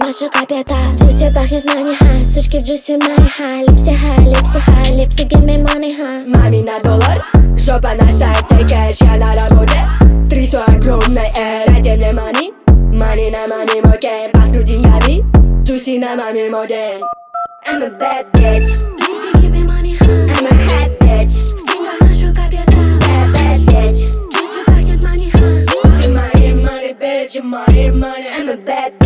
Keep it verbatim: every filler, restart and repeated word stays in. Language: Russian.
наша капета. Джуси пахнет мани, ха. Сучки в джуси мои, ха. Липси, ха, липси, ха. Липси, give me money, ха. Мами на доллар, жопа на сайте, кэш, я на работе. Три сто огромной эр, дайте мне money. Money на money мой game, пахну деньгами. Джуси на маме мой день. I'm a bad bitch. Lipsi, give me money, ха. I'm a hot bitch. Стинга наша капета. Bad, bad bitch. Джуси пахнет мани, ха. Money, money, bitch, money, money. I'm a bad